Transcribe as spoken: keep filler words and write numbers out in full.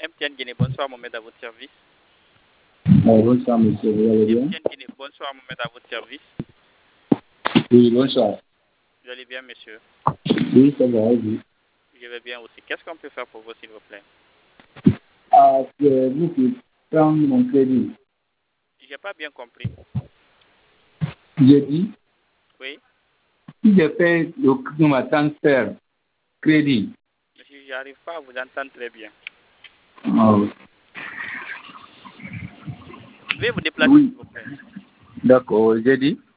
M T N Guinée, bonsoir Mohamed, à votre service. Oh, bonsoir monsieur, vous allez bien? M T N Guinée, bonsoir Mohamed, à votre service. Oui, bonsoir. Vous allez bien, monsieur? Oui, ça va, oui. Je vais bien aussi. Qu'est-ce qu'on peut faire pour vous, s'il vous plaît? Ah, c'est vous qui prenez mon crédit. J'ai pas bien compris. J'ai dit, Oui, si je fais le ma transfert crédit. monsieur, j'arrive pas à vous entendre très bien. Oh, Veuillez vous déplacer, oui, s'il vous plaît. d'accord, j'ai dit.